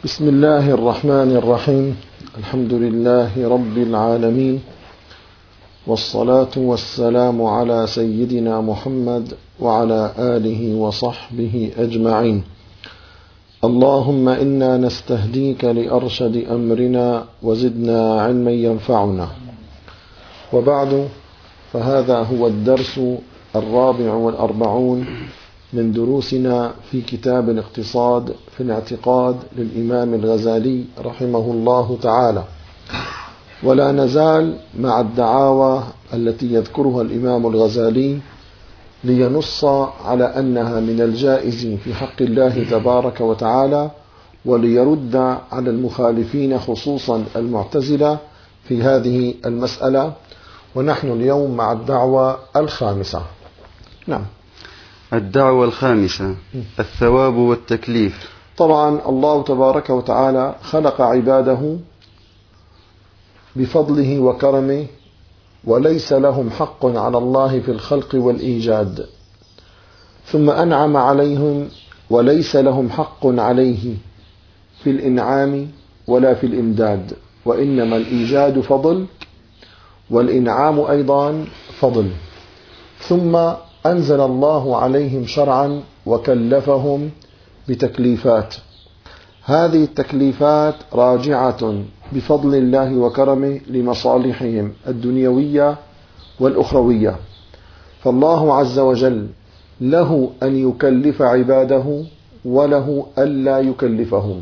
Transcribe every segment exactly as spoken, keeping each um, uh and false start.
بسم الله الرحمن الرحيم. الحمد لله رب العالمين، والصلاة والسلام على سيدنا محمد وعلى آله وصحبه أجمعين. اللهم إنا نستهديك لأرشد أمرنا وزدنا علما ينفعنا. وبعد، فهذا هو الدرس الرابع والأربعون من دروسنا في كتاب الاقتصاد في الاعتقاد للإمام الغزالي رحمه الله تعالى، ولا نزال مع الدعاوى التي يذكرها الإمام الغزالي لينص على أنها من الجائز في حق الله تبارك وتعالى، وليرد على المخالفين خصوصا المعتزلة في هذه المسألة. ونحن اليوم مع الدعوة الخامسة. نعم، الدعوة الخامسة: الثواب والتكليف. طبعا الله تبارك وتعالى خلق عباده بفضله وكرمه، وليس لهم حق على الله في الخلق والإيجاد، ثم أنعم عليهم وليس لهم حق عليه في الإنعام ولا في الإمداد، وإنما الإيجاد فضل والإنعام أيضا فضل. ثم أنزل الله عليهم شرعا وكلفهم بتكليفات، هذه التكليفات راجعة بفضل الله وكرمه لمصالحهم الدنيوية والأخروية، فالله عز وجل له أن يكلف عباده وله ألا يكلفهم،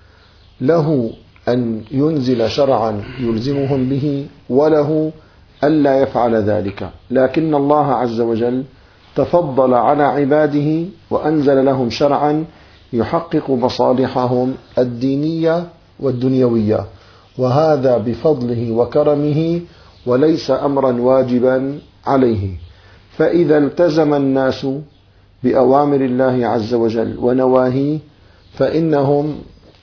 له أن ينزل شرعا يلزمهم به وله ألا يفعل ذلك، لكن الله عز وجل تفضل على عباده وأنزل لهم شرعا يحقق مصالحهم الدينية والدنيوية، وهذا بفضله وكرمه وليس أمرا واجبا عليه. فإذا التزم الناس بأوامر الله عز وجل ونواهيه فإنهم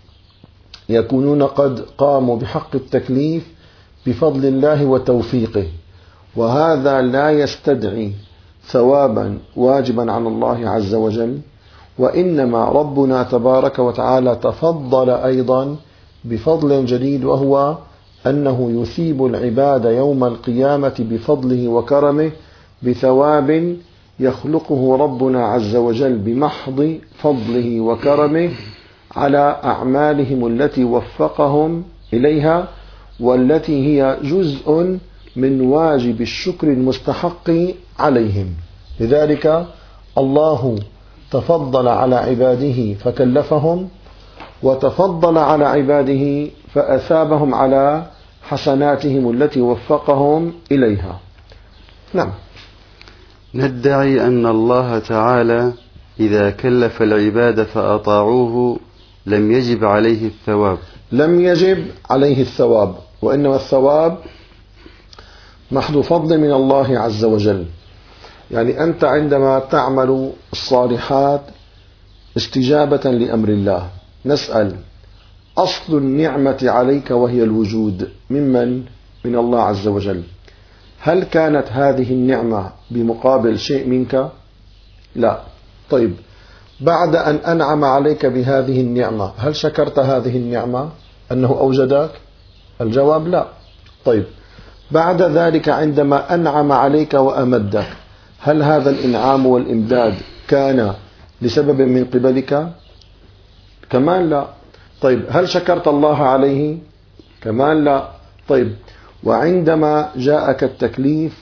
يكونون قد قاموا بحق التكليف بفضل الله وتوفيقه، وهذا لا يستدعي ثوابا واجبا على الله عز وجل، وإنما ربنا تبارك وتعالى تفضل أيضا بفضل جديد، وهو أنه يثيب العباد يوم القيامة بفضله وكرمه بثواب يخلقه ربنا عز وجل بمحض فضله وكرمه على أعمالهم التي وفقهم إليها، والتي هي جزء من واجب الشكر المستحق عليهم. لذلك الله تفضل على عباده فكلفهم، وتفضل على عباده فأثابهم على حسناتهم التي وفقهم إليها. نعم، ندعي أن الله تعالى إذا كلف العباد فأطاعوه لم يجب عليه الثواب. لم يجب عليه الثواب، وإنما الثواب محض فضل من الله عز وجل. يعني أنت عندما تعمل الصالحات استجابة لأمر الله، نسأل: أصل النعمة عليك وهي الوجود ممن؟ من الله عز وجل. هل كانت هذه النعمة بمقابل شيء منك؟ لا. طيب، بعد أن أنعم عليك بهذه النعمة هل شكرت هذه النعمة أنه أوجدك؟ الجواب لا. طيب، بعد ذلك عندما أنعم عليك وأمدك هل هذا الإنعام والإمداد كان لسبب من قبلك؟ كمان لا. طيب، هل شكرت الله عليه؟ كمان لا. طيب، وعندما جاءك التكليف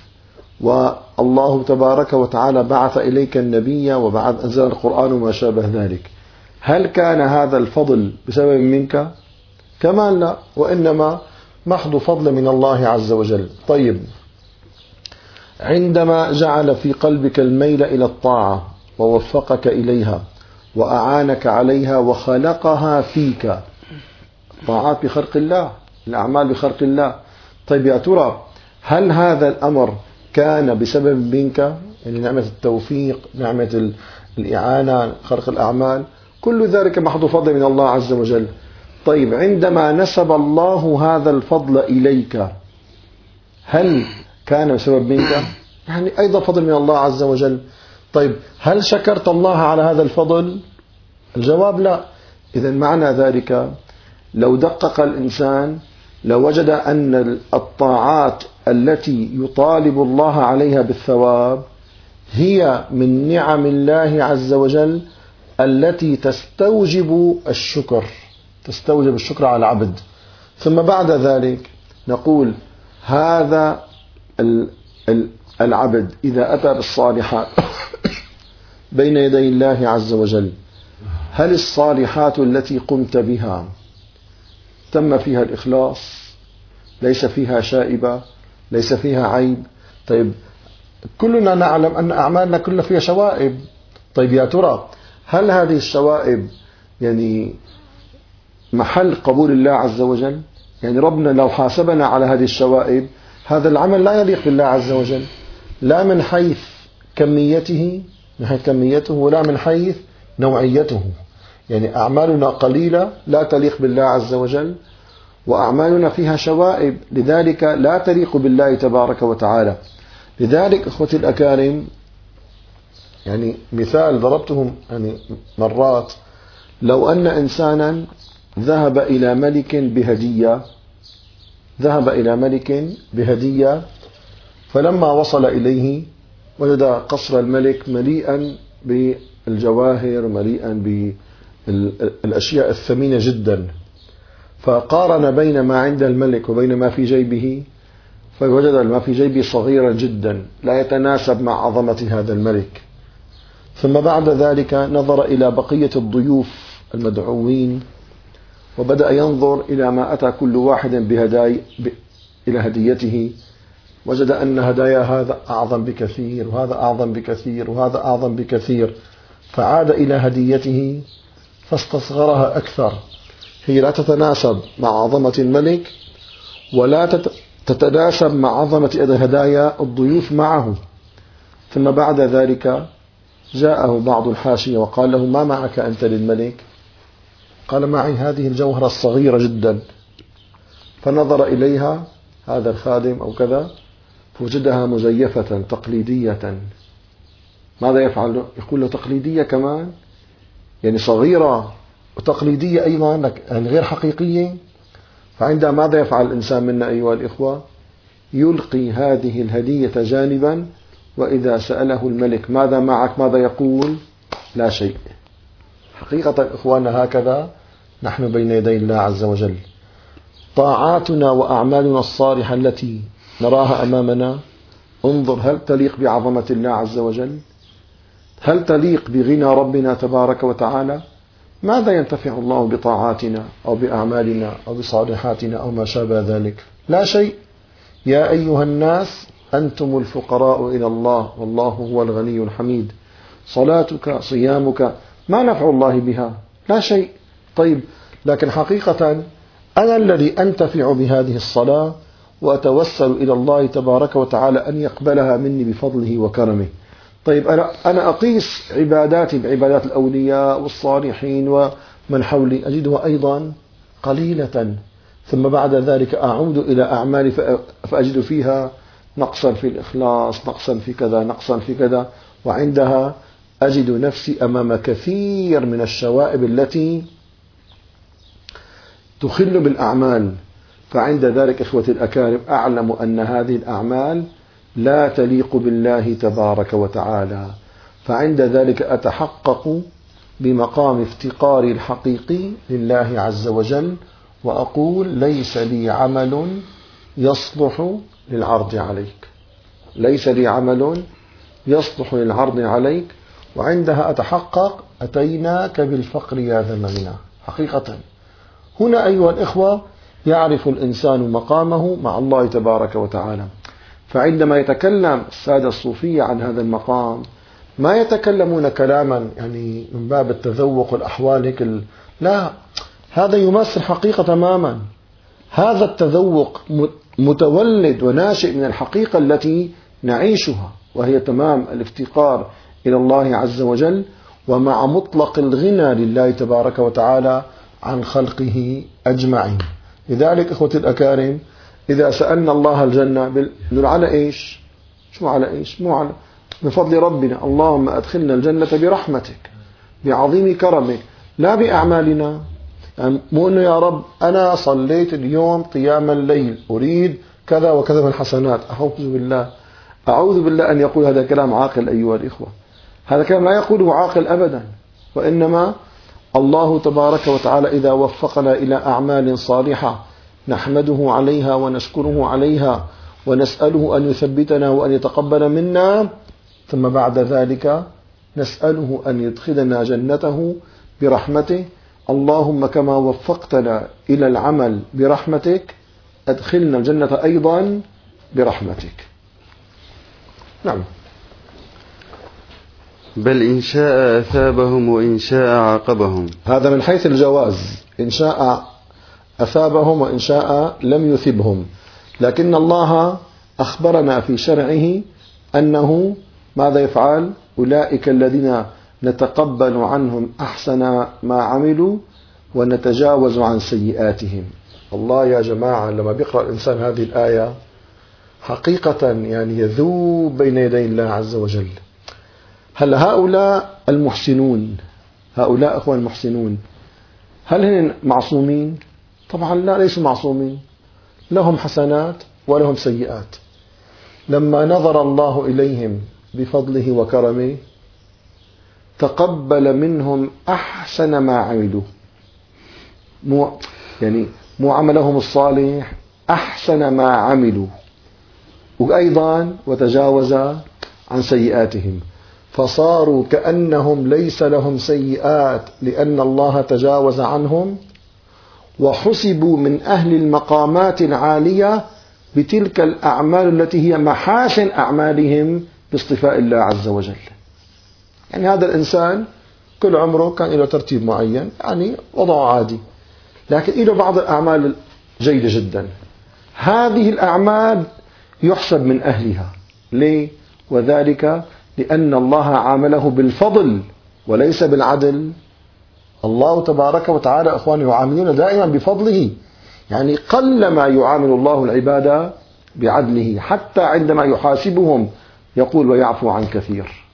والله تبارك وتعالى بعث إليك النبي وبعد أنزل القرآن وما شابه ذلك، هل كان هذا الفضل بسبب منك؟ كمان لا، وإنما محض فضل من الله عز وجل. طيب، عندما جعل في قلبك الميل إلى الطاعة ووفقك إليها وأعانك عليها وخلقها فيك، طاعات بخلق الله، الأعمال بخلق الله. طيب يا ترى هل هذا الأمر كان بسبب منك؟ يعني نعمة التوفيق، نعمة الإعانة، خلق الأعمال، كل ذلك محض فضل من الله عز وجل. طيب، عندما نسب الله هذا الفضل إليك هل كان بسبب منك؟ يعني أيضا فضل من الله عز وجل. طيب، هل شكرت الله على هذا الفضل؟ الجواب لا. إذا معنى ذلك لو دقق الإنسان لوجد أن الطاعات التي يطالب الله عليها بالثواب هي من نعم الله عز وجل التي تستوجب الشكر تستوجب الشكر على العبد. ثم بعد ذلك نقول هذا العبد إذا أتى بالصالحات بين يدي الله عز وجل، هل الصالحات التي قمت بها تم فيها الإخلاص؟ ليس فيها شائبة، ليس فيها عيب؟ طيب كلنا نعلم أن أعمالنا كلها فيها شوائب. طيب يا ترى هل هذه الشوائب يعني محل قبول الله عز وجل؟ يعني ربنا لو حاسبنا على هذه الشوائب هذا العمل لا يليق بالله عز وجل، لا من حيث كميته من حيث كميته ولا من حيث نوعيته. يعني أعمالنا قليلة لا تليق بالله عز وجل، وأعمالنا فيها شوائب لذلك لا تليق بالله تبارك وتعالى. لذلك أخوتي الأكارم، يعني مثال ضربتهم يعني مرات، لو أن إنسانا ذهب إلى ملك بهدية ذهب إلى ملك بهدية فلما وصل إليه وجد قصر الملك مليئا بالجواهر مليئا بالأشياء الثمينة جدا، فقارن بين ما عند الملك وبين ما في جيبه فوجد ما في جيبه صغيرا جدا لا يتناسب مع عظمة هذا الملك. ثم بعد ذلك نظر إلى بقية الضيوف المدعوين وبدأ ينظر إلى ما أتى كل واحد بهداي إلى هديته، وجد أن هدايا هذا أعظم بكثير وهذا أعظم بكثير وهذا أعظم بكثير، فعاد إلى هديته فاستصغرها أكثر، هي لا تتناسب مع عظمة الملك ولا تتناسب مع عظمة هدايا الضيوف معه. ثم بعد ذلك جاءه بعض الحاشية وقال له: ما معك أنت للملك؟ قال: معي هذه الجوهرة الصغيرة جدا. فنظر إليها هذا الخادم أو كذا فوجدها مزيفة تقليدية. ماذا يفعل له؟ يقول له: تقليدية كمان؟ يعني صغيرة وتقليدية أيضا، يعني غير حقيقية. فعندها ماذا يفعل الإنسان منا أيها الإخوة؟ يلقي هذه الهدية جانبا، وإذا سأله الملك: ماذا معك؟ ماذا يقول؟ لا شيء. حقيقة إخواننا هكذا نحن بين يدي الله عز وجل. طاعاتنا وأعمالنا الصالحة التي نراها أمامنا، انظر هل تليق بعظمة الله عز وجل؟ هل تليق بغنى ربنا تبارك وتعالى؟ ماذا ينتفع الله بطاعاتنا أو بأعمالنا أو بصالحاتنا أو ما شابه ذلك؟ لا شيء. يا أيها الناس أنتم الفقراء إلى الله والله هو الغني الحميد. صلاتك صيامك ما نفع الله بها؟ لا شيء. طيب لكن حقيقة أنا الذي أنتفع بهذه الصلاة وأتوسل إلى الله تبارك وتعالى أن يقبلها مني بفضله وكرمه. طيب أنا أنا أقيس عباداتي بعبادات الأولياء والصالحين ومن حولي أجدها أيضا قليلة، ثم بعد ذلك أعود إلى أعمالي فأجد فيها نقصا في الإخلاص، نقصا في كذا، نقصا في كذا، وعندها أجد نفسي أمام كثير من الشوائب التي تخل بالأعمال. فعند ذلك إخوتي الأكارم أعلم أن هذه الأعمال لا تليق بالله تبارك وتعالى، فعند ذلك أتحقق بمقام افتقاري الحقيقي لله عز وجل وأقول: ليس لي عمل يصلح للعرض عليك، ليس لي عمل يصلح للعرض عليك. وعندها أتحقق أتيناك بالفقر يا ذا الغنى. حقيقة هنا أيها الإخوة يعرف الإنسان مقامه مع الله تبارك وتعالى. فعندما يتكلم السادة الصوفية عن هذا المقام ما يتكلمون كلاما يعني من باب التذوق والأحوال هيك، لا، هذا يمثل حقيقة تماما. هذا التذوق متولد وناشئ من الحقيقة التي نعيشها، وهي تمام الافتقار إلى الله عز وجل ومع مطلق الغنى لله تبارك وتعالى عن خلقه أجمعين. لذلك إخوتي الأكارم إذا سألنا الله الجنة نقول على إيش؟ شو على إيش؟ مو على بفضل ربنا. اللهم أدخلنا الجنة برحمتك بعظيم كرمك لا بأعمالنا. يعني مو أنه يا رب أنا صليت اليوم قيام الليل أريد كذا وكذا من الحسنات، أعوذ بالله أعوذ بالله أن يقول هذا كلام عاقل أيها الإخوة. هذا كلام لا يقوله عاقل أبدا، وإنما الله تبارك وتعالى إذا وفقنا إلى أعمال صالحة نحمده عليها ونشكره عليها ونسأله أن يثبتنا وأن يتقبل منا، ثم بعد ذلك نسأله أن يدخلنا جنته برحمته. اللهم كما وفقتنا إلى العمل برحمتك أدخلنا الجنة أيضا برحمتك. نعم. بل إن شاء أثابهم وإن شاء عاقبهم. هذا من حيث الجواز، إن شاء أثابهم وإن شاء لم يثبهم، لكن الله أخبرنا في شرعه أنه ماذا يفعل؟ أولئك الذين نتقبل عنهم أحسن ما عملوا ونتجاوز عن سيئاتهم. الله يا جماعة لما بيقرأ الإنسان هذه الآية حقيقة يعني يذوب بين يدي الله عز وجل. هل هؤلاء المحسنون، هؤلاء أخوان المحسنون، هل هم معصومين؟ طبعا لا، ليسوا معصومين، لهم حسنات ولهم سيئات. لما نظر الله إليهم بفضله وكرمه تقبل منهم أحسن ما عملوا، مو يعني مو عملهم الصالح، أحسن ما عملوا، وأيضا وتجاوز عن سيئاتهم، فصاروا كأنهم ليس لهم سيئات لأن الله تجاوز عنهم، وحسبوا من أهل المقامات العالية بتلك الأعمال التي هي محاسن أعمالهم باصطفاء الله عز وجل. يعني هذا الإنسان كل عمره كان له ترتيب معين، يعني وضعه عادي، لكن له بعض الأعمال جيدة جدا. هذه الأعمال يحسب من أهلها. ليه؟ وذلك لأن الله عامله بالفضل وليس بالعدل. الله تبارك وتعالى أخواني يعاملون دائما بفضله، يعني قلما يعامل الله العباد بعدله، حتى عندما يحاسبهم يقول ويعفو عن كثير.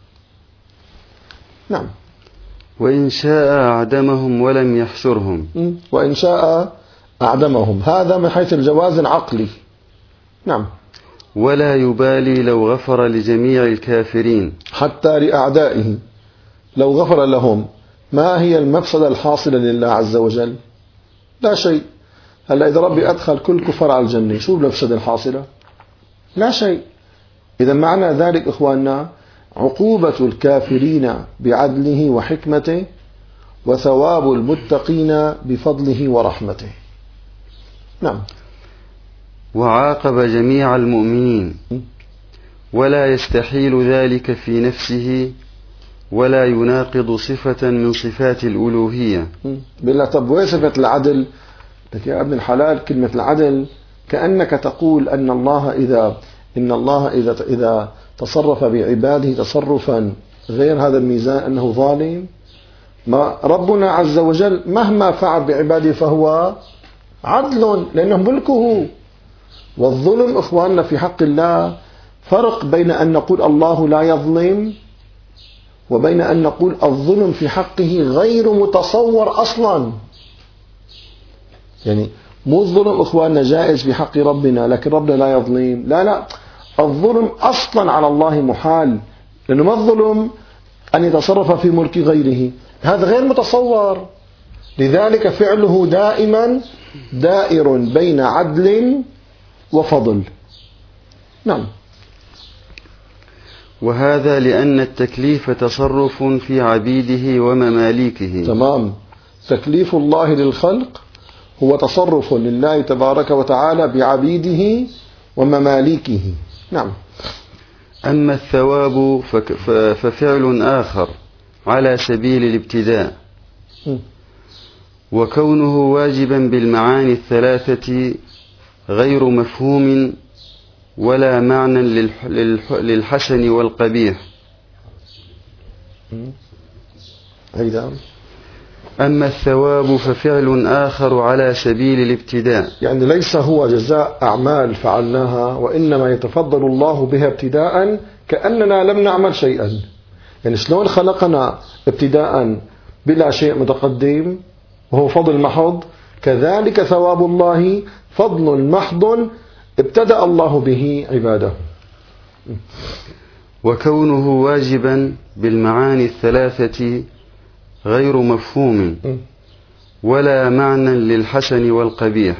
نعم. وإن شاء أعدمهم ولم يحشرهم. وإن شاء أعدمهم، هذا من حيث الجواز العقلي. نعم. ولا يبالي لو غفر لجميع الكافرين، حتى لأعدائه لو غفر لهم، ما هي المفسدة الحاصلة لله عز وجل؟ لا شيء. هلا إذا ربي أدخل كل كفر على الجنة، شو المفسدة الحاصلة؟ لا شيء. إذا معنى ذلك إخواننا عقوبة الكافرين بعدله وحكمته، وثواب المتقين بفضله ورحمته. نعم. وعاقب جميع المؤمنين، ولا يستحيل ذلك في نفسه ولا يناقض صفة من صفات الألوهية. بالله. طب وين صفة العدل؟ لك يا ابن الحلال كلمة العدل كأنك تقول أن الله إذا إن الله إذا إذا تصرف بعباده تصرفا غير هذا الميزان أنه ظالم. ما ربنا عز وجل مهما فعل بعباده فهو عدل لأنه ملكه. والظلم إخواننا في حق الله فرق بين أن نقول الله لا يظلم وبين أن نقول الظلم في حقه غير متصور أصلا. يعني مو الظلم إخواننا جائز في حق ربنا لكن ربنا لا يظلم، لا لا، الظلم أصلا على الله محال، لأنه ما الظلم أن يتصرف في ملك غيره، هذا غير متصور. لذلك فعله دائما دائر بين عدل وفضل. نعم. وهذا لأن التكليف تصرف في عبيده ومماليكه. تمام. تكليف الله للخلق هو تصرف لله تبارك وتعالى بعبيده ومماليكه. نعم. أما الثواب ففعل آخر على سبيل الابتداء، وكونه واجبا بالمعاني الثلاثة غير مفهوم ولا معنى للحسن والقبيح. أيضا. أما الثواب ففعل آخر على سبيل الابتداء، يعني ليس هو جزاء أعمال فعلناها، وإنما يتفضل الله بها ابتداء كأننا لم نعمل شيئا. يعني شلون خلقنا ابتداء بلا شيء متقدم وهو فضل محض، كذلك ثواب الله فضل محض ابتدأ الله به عباده. وكونه واجبا بالمعاني الثلاثة غير مفهوم ولا معنى للحسن والقبيح،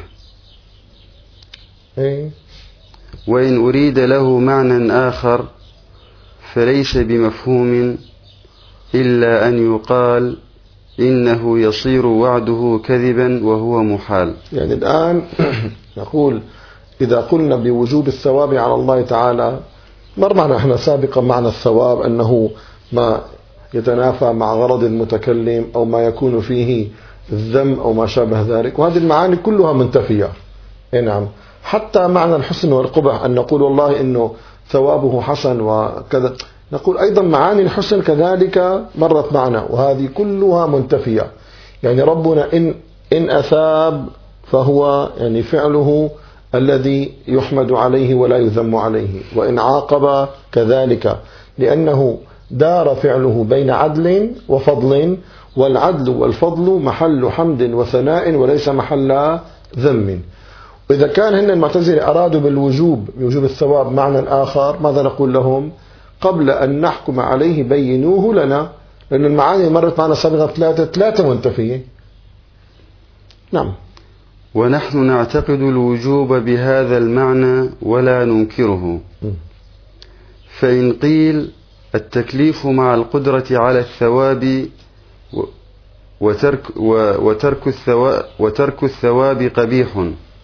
وإن أريد له معنى آخر فليس بمفهوم إلا أن يقال إنه يصير وعده كذبا وهو محال. يعني الآن نقول إذا قلنا بوجوب الثواب على الله تعالى، مر معنا احنا سابقا معنى الثواب أنه ما يتنافى مع غرض المتكلم أو ما يكون فيه الذم أو ما شابه ذلك، وهذه المعاني كلها منتفية. نعم، حتى معنى الحسن والقبح أن نقول والله إنه ثوابه حسن وكذا، نقول أيضا معاني الحسن كذلك مرت معنا وهذه كلها منتفية. يعني ربنا إن إن أثاب فهو يعني فعله الذي يحمد عليه ولا يذم عليه، وإن عاقب كذلك، لأنه دار فعله بين عدل وفضل، والعدل والفضل محل حمد وثناء وليس محل ذم. وإذا كان هن المعتزلة أرادوا بالوجوب بوجوب الثواب معنى آخر، ماذا نقول لهم؟ قبل أن نحكم عليه بينوه لنا، لأن المعاني مرت معنا سابقا ثلاثة ثلاثة منتفية. نعم. ونحن نعتقد الوجوب بهذا المعنى ولا ننكره. فإن قيل التكليف مع القدرة على الثواب وترك, وترك, الثواب وترك الثواب قبيح،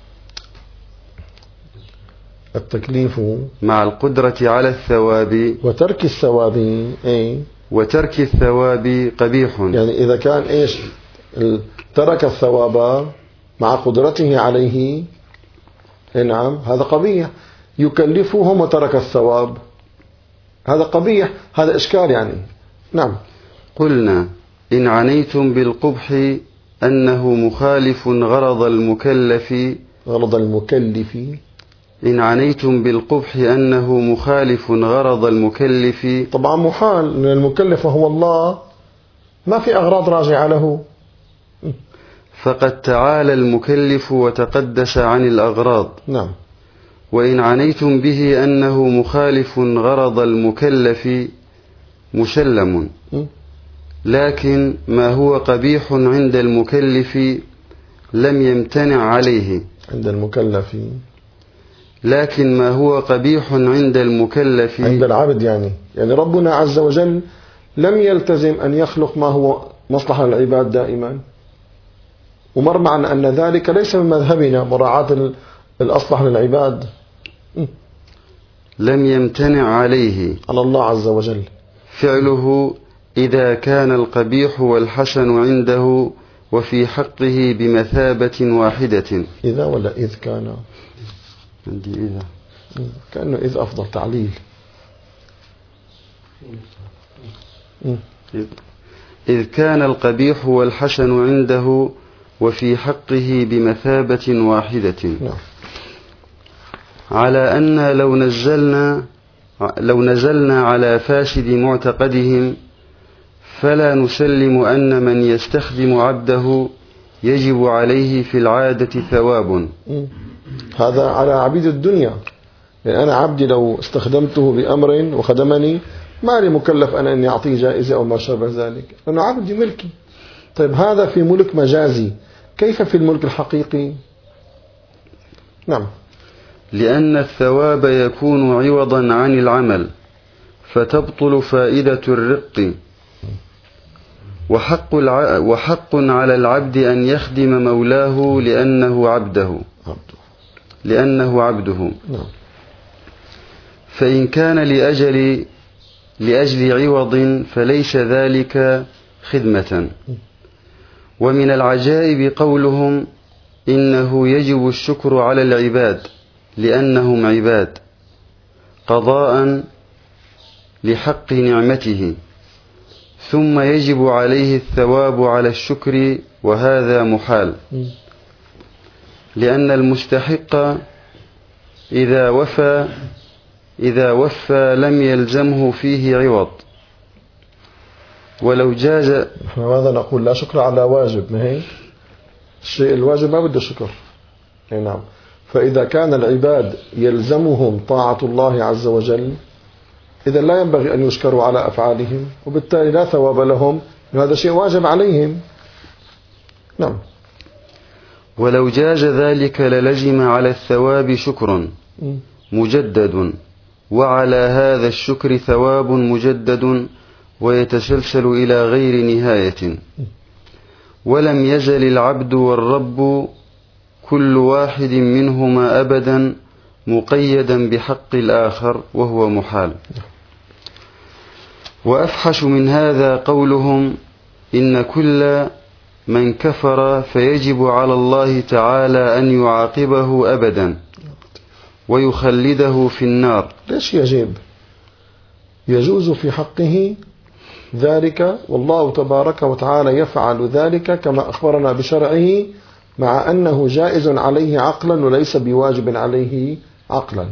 التكليف مع القدرة على الثواب وترك الثواب ايه وترك الثواب قبيح. يعني إذا كان إيش ترك الثواب مع قدرته عليه، نعم هذا قبيح. يكلفهم وترك الثواب هذا قبيح، هذا إشكال يعني. نعم. قلنا إن عنيتم بالقبح أنه مخالف غرض المكلف غرض المكلف إن عنيتم بالقبح أنه مخالف غرض المكلف، طبعا محال، لأن المكلف هو الله، ما في أغراض راجعة له. فقد تعالى المكلف وتقدس عن الأغراض. نعم. وإن عنيتم به أنه مخالف غرض المكلف مسلم، لكن ما هو قبيح عند المكلف لم يمتنع عليه. عند المكلف لكن ما هو قبيح عند المكلف عند العبد، يعني يعني ربنا عز وجل لم يلتزم أن يخلق ما هو مصلحة للعباد دائما، ومر معنا أن ذلك ليس من مذهبنا مراعاة الأصلح للعباد. لم يمتنع عليه على الله عز وجل فعله إذا كان القبيح والحسن عنده وفي حقه بمثابة واحدة. إذا ولا إذ كان؟ عندي إذا، كأنه إذ أفضل تعليل. إذ كان القبيح والحسن عنده وفي حقه بمثابة واحدة. نعم. على أن لو نزلنا لو نزلنا على فاسد معتقدهم فلا نسلم أن من يستخدم عبده يجب عليه في العادة ثواب. هذا على عبيد الدنيا، يعني أنا عبدي لو استخدمته بأمر وخدمني ما لي مكلف أنا أن يعطيه جائزة أو ما شابه ذلك، لأنه عبدي ملكي. طيب هذا في ملك مجازي، كيف في الملك الحقيقي؟ نعم. لأن الثواب يكون عوضا عن العمل فتبطل فائدة الرق، وحق, الع... وحق على العبد أن يخدم مولاه لأنه عبده لأنه عبده. نعم. فإن كان لأجل لأجل عوض فليس ذلك خدمة. ومن العجائب قولهم إنه يجب الشكر على العباد لأنهم عباد قضاء لحق نعمته، ثم يجب عليه الثواب على الشكر، وهذا محال، لأن المستحق إذا وفى إذا وفى لم يلزمه فيه عوض، ولو جاز. ماذا نقول؟ لا شكر على واجب، ما هي الشيء الواجب ما بده شكر. نعم. فإذا كان العباد يلزمهم طاعة الله عز وجل، إذا لا ينبغي أن يشكروا على أفعالهم، وبالتالي لا ثواب لهم، هذا شيء واجب عليهم. نعم. ولو جاز ذلك للزم على الثواب شكر مجدد، وعلى هذا الشكر ثواب مجدد ويتسلسل إلى غير نهاية. ولم يزل العبد والرب كل واحد منهما أبدا مقيدا بحق الآخر وهو محال. وأفحش من هذا قولهم إن كل من كفر فيجب على الله تعالى أن يعاقبه أبدا ويخلده في النار. ليش يجب؟ يجوز في حقه ذلك، والله تبارك وتعالى يفعل ذلك كما أخبرنا بشرعه، مع أنه جائز عليه عقلا وليس بواجب عليه عقلا.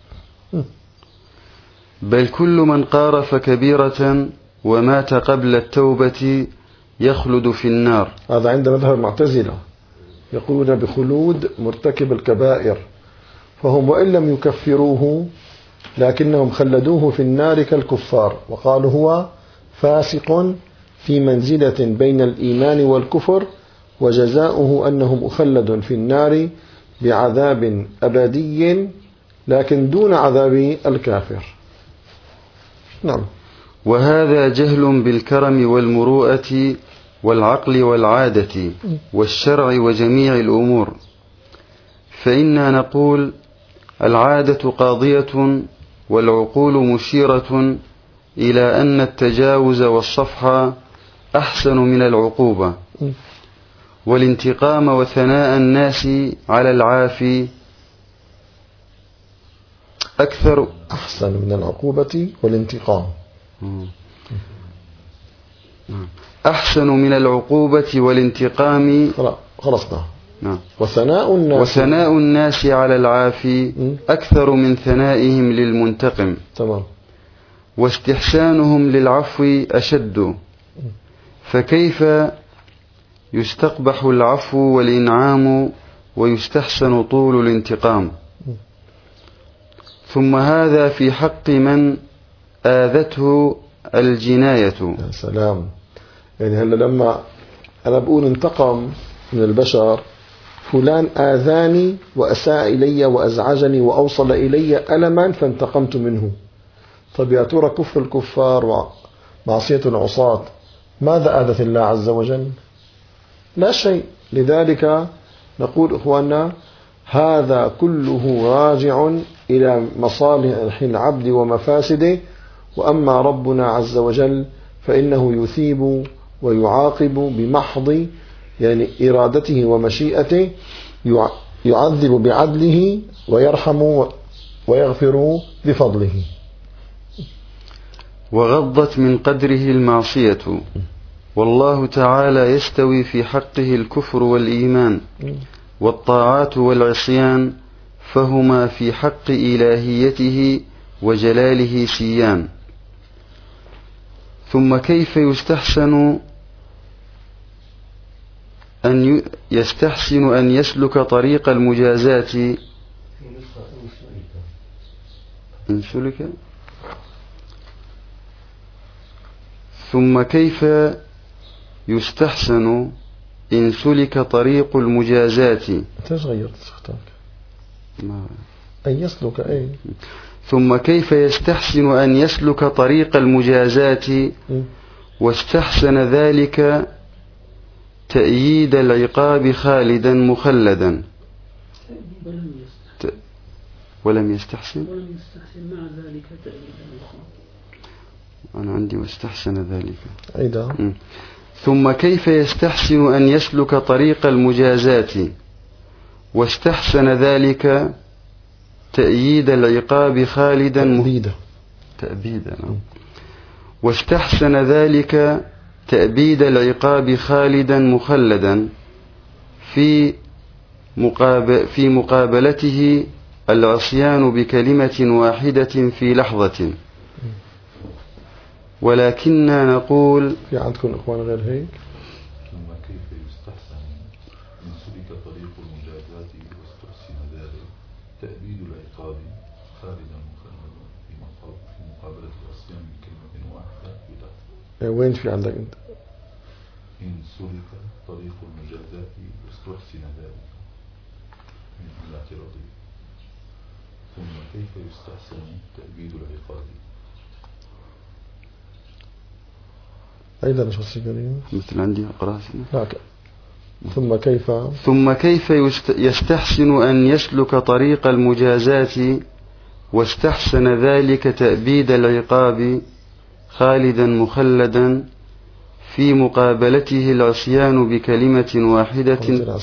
بل كل من قارف كبيرة ومات قبل التوبة يخلد في النار. هذا عند مذهب المعتزلة، يقولون بخلود مرتكب الكبائر، فهم وإن لم يكفروه لكنهم خلدوه في النار كالكفار، وقالوا هو فاسق في منزلة بين الإيمان والكفر، وجزاؤه أنه مخلد في النار بعذاب أبدي لكن دون عذاب الكافر. نعم. وهذا جهل بالكرم والمروءة والعقل والعادة والشرع وجميع الأمور. فإنا نقول العادة قاضية والعقول مشيرة إلى أن التجاوز والصفح أحسن من العقوبة، والانتقام وثناء الناس على العافي أكثر أحسن من العقوبة والانتقام. أحسن من العقوبة والانتقام. خلصنا. نعم. وثناء الناس وثناء الناس على العافي أكثر من ثنائهم للمنتقم. تمام. واستحسانهم للعفو أشد. فكيف يستقبح العفو والإنعام ويستحسن طول الانتقام؟ ثم هذا في حق من آذته الجناية. يا سلام. يعني هلا لما أنا بقول انتقم من البشر، فلان آذاني وأساء إلي وأزعجني وأوصل إلي ألما فانتقمت منه. طب يا ترى كفر الكفار ومعصية العصاة ماذا آذت الله عز وجل؟ لا شيء. لذلك نقول إخواننا هذا كله راجع إلى مصالح العبد ومفاسده، وأما ربنا عز وجل فإنه يثيب ويعاقب بمحض يعني إرادته ومشيئته، يعذب بعدله ويرحم ويغفر بفضله. وغضت من قدره المعصية، والله تعالى يستوي في حقه الكفر والإيمان والطاعات والعصيان، فهما في حق إلهيته وجلاله سيان. ثم كيف يستحسن أن يستحسن أن يسلك طريق المجازات إن سلك ثم كيف يستحسن إن سلك طريق المجازات. ايش غيرت صوتك؟ أن يسلك أي. ثم كيف يستحسن أن يسلك طريق المجازات واستحسن ذلك تأييد العقاب خالدا مخلدا. ولم يستحسن ولم يستحسن مع ذلك تأييد العقاب. أنا عندي واستحسن ذلك أيضا. ثم كيف يستحسن أن يسلك طريق المجازات واستحسن ذلك تأييد العقاب خالدا تأبيدا تأبيدا واستحسن ذلك تأبيد العقاب خالدا مخلدا في مقابل في مقابلته العصيان بكلمة واحدة في لحظة. ولكننا نقول في عندكم إخوان غير هيك؟ ثم كيف يستحسن إن سلك طريق المجازات واستحسن ذلك تأبيد العقاب خالدا مخلدا في مقابلة العصيان بكلمة واحدة بدعة. وين في عندك أنت؟ إن سلك طريق المجازات واستحسن ذلك من الاعتراض ثم كيف يستحسن تأبيد العقاب. أيضا شو السجنين؟ مثل عندي أقرأ. لا. ثم كيف ثم كيف يستحسن أن يسلك طريق المجازات واستحسن ذلك تأبيد العقاب خالدا مخلدا في مقابلته العصيان بكلمة واحدة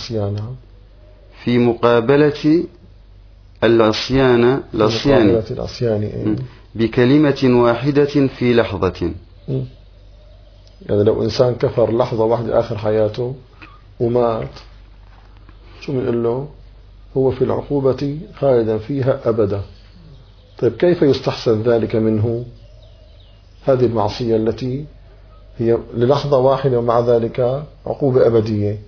في مقابلة العصيان العصيان بكلمة واحدة في لحظة. يعني لو إنسان كفر لحظة واحدة آخر حياته ومات شو بنقول له؟ هو في العقوبة خالدا فيها أبدا. طيب كيف يستحسن ذلك منه؟ هذه المعصية التي هي للحظة واحدة ومع ذلك عقوبة أبدية.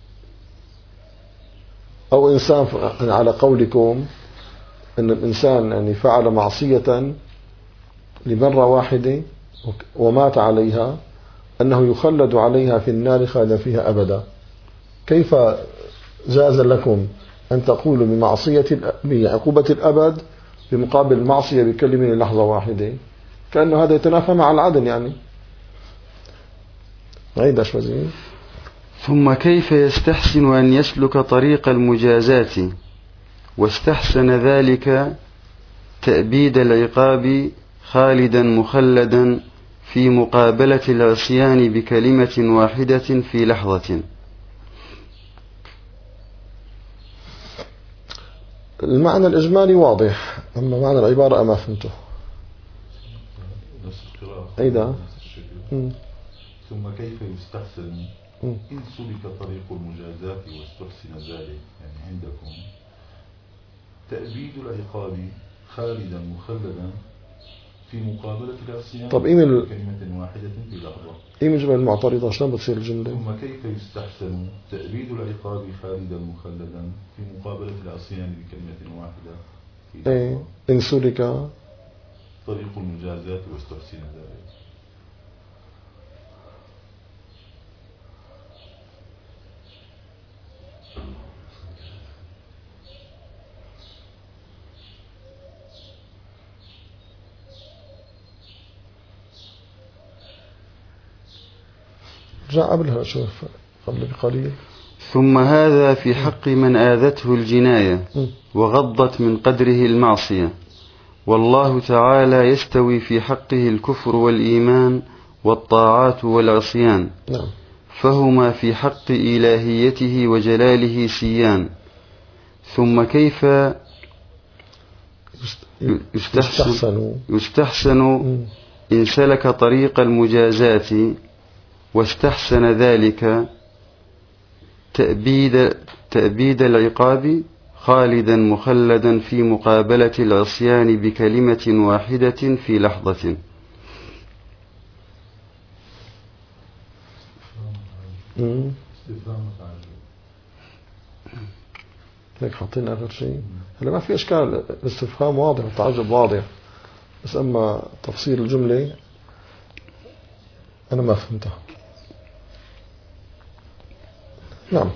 أو إنسان على قولكم أن الإنسان يعني فعل معصية لمرة واحدة ومات عليها أنه يخلد عليها في النار خالدا فيها أبدا. كيف جاز لكم أن تقولوا بمعصية بعقوبة الأبد بمقابل المعصية بكلمة لحظة واحدة؟ كأنه هذا يتنافى مع العدل. يعني عيد أشوزي. ثم كيف يستحسن أن يسلك طريق المجازات واستحسن ذلك تأبيد العقاب خالدا مخلدا في مقابلة العصيان بكلمة واحدة في لحظة. المعنى الإجمالي واضح، أما معنى العبارة ما فهمته. أيضا ثم كيف يستحسن إن سلك طريق المجازات واستحسن ذلك يعني عندكم تأبيد العقاب خالدا مخلدا في مقابلة العصيان بكلمة واحدة في لحظة. إيه من جملة المعترضة شلون بتصير الجملة؟ ثم كيف يستحسن تأبيد العقاب خالدا مخلدا في مقابلة العصيان بكلمة واحدة في لحظة. إيه إن سلك طريق المجازات واستحسن ذلك. رجع قبلها شوف قبل بقليل. ثم هذا في حق من آذته الجناية وغضت من قدره المعصية، والله تعالى يستوي في حقه الكفر والإيمان والطاعات والعصيان. نعم. فهما في حق إلهيته وجلاله سيان. ثم كيف يستحسن, يستحسن إن سلك طريق المجازات واستحسن ذلك تأبيد, تأبيد العقاب خالدا مخلدا في مقابلة العصيان بكلمة واحدة في لحظة. هيك حاطين آخر شيء. هلا ما في إشكال، الاستفهام واضح والتعجب واضح، بس أما تفصيل الجملة أنا ما فهمتها. نعم.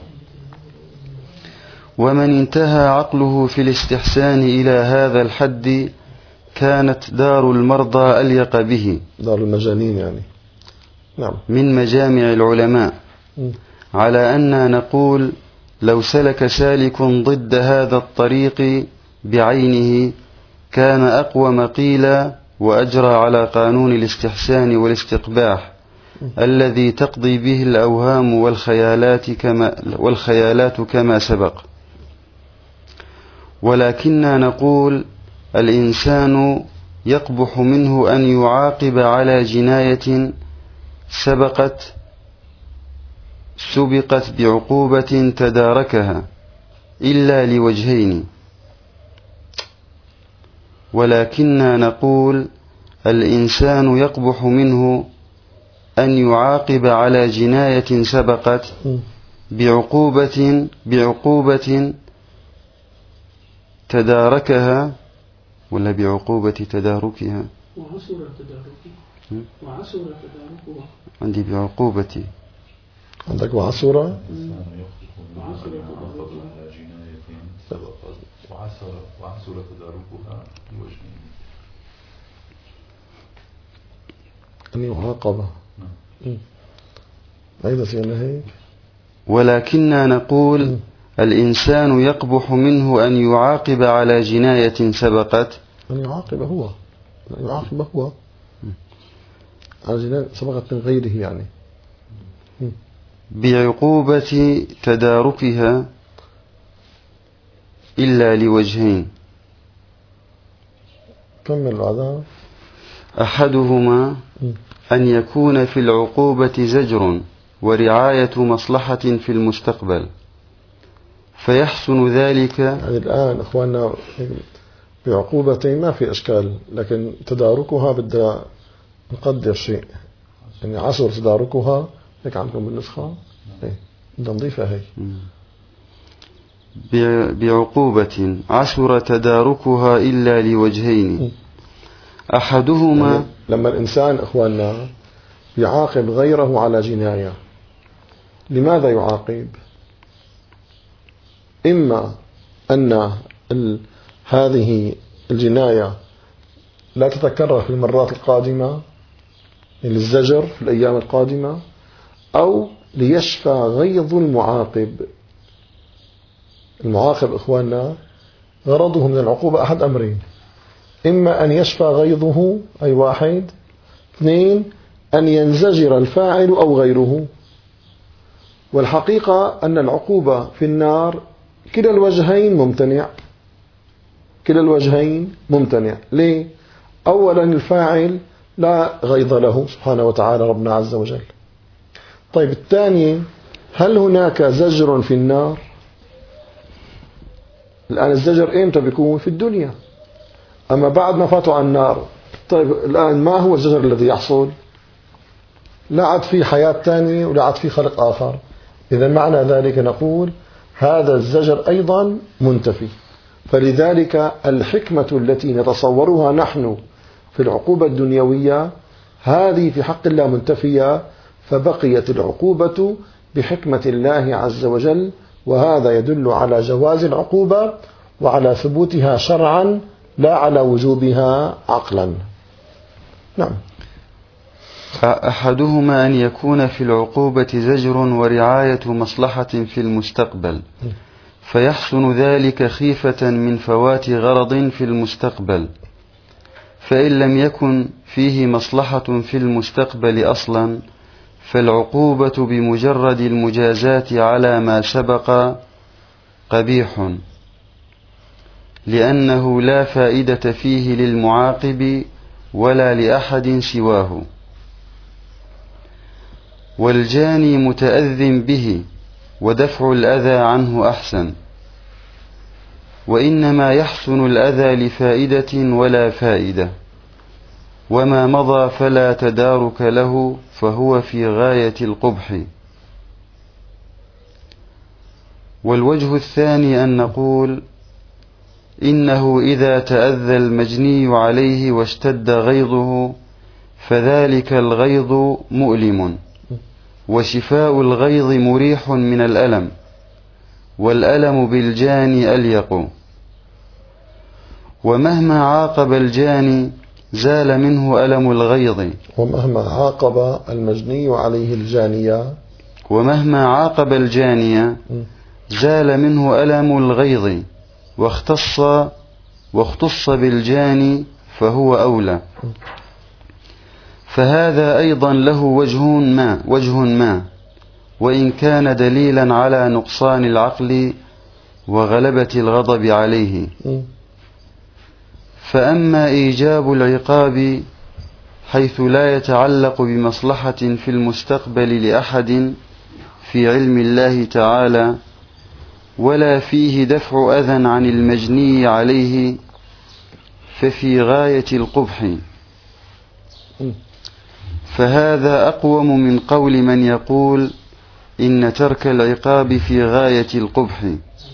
ومن انتهى عقله في الاستحسان إلى هذا الحد كانت دار المرضى أليق به. دار المجانين يعني. نعم. من مجامع العلماء. م. على أن نقول لو سلك سالك ضد هذا الطريق بعينه كان أقوم قيلا وأجرى على قانون الاستحسان والاستقباح الذي تقضي به الأوهام والخيالات كما, والخيالات كما سبق. ولكننا نقول الإنسان يقبح منه أن يعاقب على جناية سبقت سبقت بعقوبة تداركها إلا لوجهين. ولكننا نقول الإنسان يقبح منه أن يعاقب على جناية سبقت بعقوبة بعقوبة تداركها ولا بعقوبة تداركها؟ وعسر تداركها وعسر تداركها. عندي بعقوبة. عندك وعسورة وعسر تداركها على جناية سبقت وعسر وعسر تداركها لوجهين. أن يعاقب. أيضا سينا هيك. ولكننا نقول م. الإنسان يقبح منه أن يعاقب على جناية سبقت. أن يعاقب هو أن يعاقب هو على جناية سبقت من غيره يعني م. بعقوبة تداركها إلا لوجهين. كمل العذاب. أحدهما أن يكون في العقوبة زجر ورعاية مصلحة في المستقبل فيحسن ذلك. يعني الآن أخواننا بعقوبتين ما في إشكال، لكن تداركها بدنا نقدر شيء، يعني عسر تداركها هيك عندكم بالنسخة إيه بدنا نضيفها هي بعقوبة عسر تداركها إلا لوجهين. أحدهما يعني لما الإنسان أخواننا يعاقب غيره على جناية، لماذا يعاقب؟ إما أن هذه الجناية لا تتكرر في المرات القادمة للزجر في الأيام القادمة، أو ليشفى غيظ المعاقب. المعاقب إخواننا غرضه من العقوبة أحد أمرين: إما أن يشفى غيظه أي واحد، اثنين أن ينزجر الفاعل أو غيره. والحقيقة أن العقوبة في النار كلا الوجهين ممتنع، كلا الوجهين ممتنع. ليه؟ أولا الفاعل لا غيظ له سبحانه وتعالى ربنا عز وجل. طيب الثاني، هل هناك زجر في النار؟ الآن الزجر إمتى بيكون؟ في الدنيا. أما بعد ما فاتوا عن النار، طيب الآن ما هو الزجر الذي يحصل؟ لا عاد في حياة تانية ولا عاد في خلق آخر. إذا معنى ذلك نقول هذا الزجر أيضا منتفي. فلذلك الحكمة التي نتصورها نحن في العقوبة الدنيوية هذه في حق الله منتفية، فبقيت العقوبة بحكمة الله عز وجل، وهذا يدل على جواز العقوبة وعلى ثبوتها شرعا لا على وجوبها عقلا. نعم. أحدهما أن يكون في العقوبة زجر ورعاية مصلحة في المستقبل فيحسن ذلك خيفة من فوات غرض في المستقبل، فإن لم يكن فيه مصلحة في المستقبل أصلا فالعقوبة بمجرد المجازاة على ما سبق قبيح، لأنه لا فائدة فيه للمعاقب ولا لأحد سواه، والجاني متأذٍ به ودفع الأذى عنه أحسن، وإنما يحسن الأذى لفائدة ولا فائدة، وما مضى فلا تدارك له فهو في غاية القبح. والوجه الثاني أن نقول إنه إذا تأذى المجني عليه واشتد غيظه فذلك الغيظ مؤلم، وشفاء الغيظ مريح من الألم، والألم بالجاني أليق، ومهما عاقب الجاني زال منه ألم الغيظ. ومهما عاقب المجني عليه الجانية ومهما عاقب الجانية زال منه ألم الغيظ، واختص واختص بالجاني فهو أولى. فهذا أيضا له وجه ما وجه ما وإن كان دليلا على نقصان العقل وغلبة الغضب عليه. فأما إيجاب العقاب حيث لا يتعلق بمصلحة في المستقبل لأحد في علم الله تعالى، ولا فيه دفع أذى عن المجني عليه، ففي غاية القبح، فهذا أقوم من قول من يقول إن ترك العقاب في غاية القبح.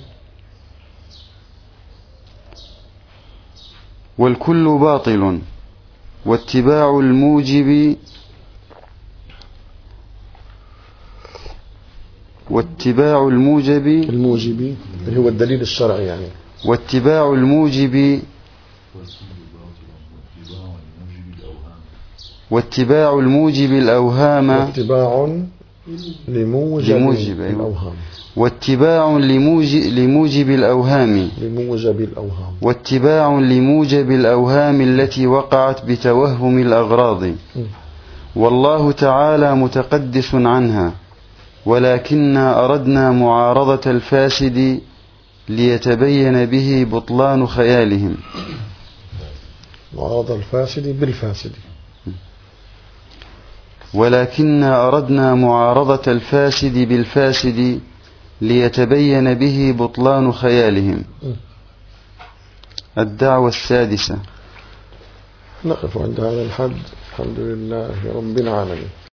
والكل باطل، واتباع الموجب واتباع الموجب الموجب اللي هو الدليل الشرعي يعني واتباع الموجب واتباع الموجب الأوهام واتباع لموجب, لموجب الأوهام واتباع لموجب, لموجب الأوهام لموجب الأوهام واتباع لموجب الأوهام التي وقعت بتوهم الأغراض. والله تعالى متقدس عنها، ولكننا أردنا معارضة الفاسد ليتبين به بطلان خيالهم. معارضة الفاسد بالفاسد. ولكننا أردنا معارضة الفاسد بالفاسد ليتبين به بطلان خيالهم. الدعوة السادسة. نقف عند هذا الحد. الحمد لله رب العالمين.